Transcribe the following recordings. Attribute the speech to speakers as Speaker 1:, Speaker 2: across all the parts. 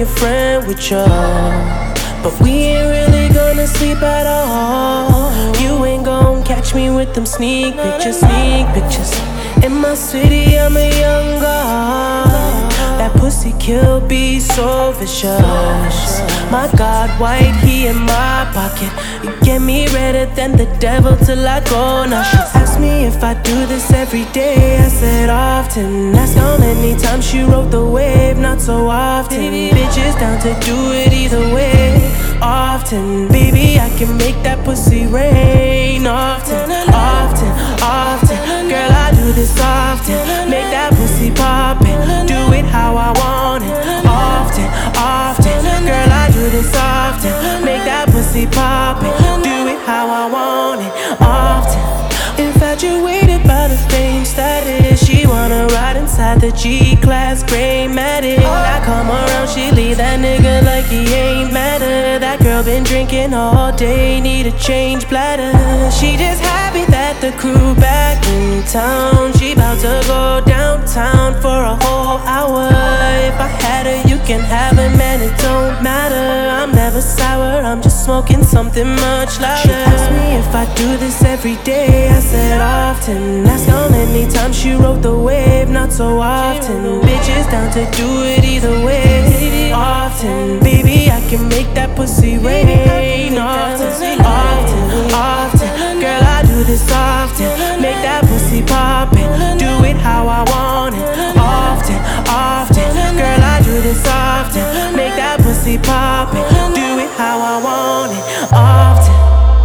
Speaker 1: your friend with ya, but we ain't really gonna sleep at all. You ain't gon' catch me with them sneak pictures. In my city, I'm a young god. That pussy kill be so vicious. My God, white, he in my pocket. You get me redder than the devil till I go. Now she asked me if I do this every day. I said often. Ask how many times she rode the wave. Not so often. Bitches down to do it either way. Often, baby, I can make that pussy rain. Often, girl, I do this often. Make that pussy poppin', do it how I want it. Often, girl, I do this often. Make that pussy poppin', do it how I want it. Often, infatuated by the fame status. She wanna ride inside the G-Class gray Matic. I come around, she leave that nigga like he ain't matter. That girl been drinking all day, need a change bladder. She just happy that the crew back in town. She bout to go downtown for a whole hour. If I had her, you can have her, man, it don't matter. I'm never sour, I'm just smoking something much louder. She asked me if I do this every day. I said often. Ask how many times she rode the wave. Not so often. Bitches down to do it either way. Often, baby, I can make that pussy rain. Often, girl, I do this often. Make that pussy poppin', do it how I want it. Often, girl, I do this often. Make that pussy poppin', do it how I want it. Often.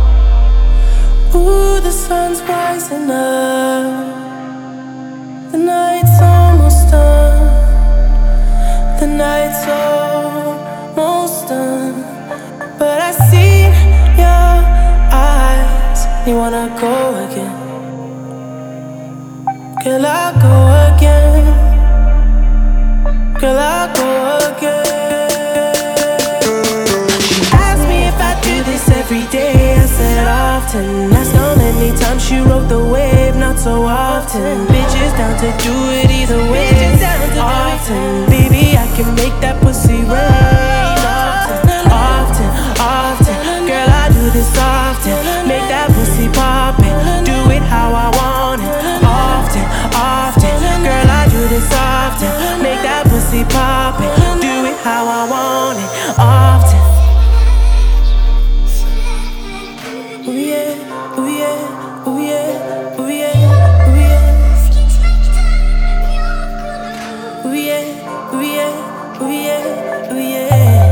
Speaker 1: Ooh, the sun's rising up. The night's almost done. The night's almost done. But I see your eyes. You wanna go again? Girl, I'll go again. Girl, I'll go again. She asked me if I do this every day. I said often. Ask how many times she rode the wave. Not so often. Bitches down to do it either way. Often, baby, I can make that pussy rain. Often, girl, I do this often. Make that pussy poppin', do it how I want it. Often, girl, I do this often. Make that pussy poppin', do it how I want it. Often. Ooh yeah, ooh yeah, ooh yeah, ooh yeah, ooh yeah. Ooh yeah, ooh yeah, ooh yeah, ooh yeah.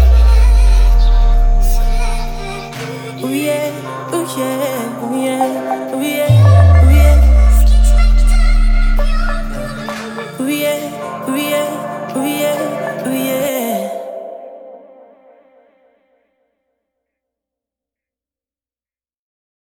Speaker 1: Ooh yeah, ooh yeah, ooh yeah, ooh yeah, ooh yeah. Ooh yeah.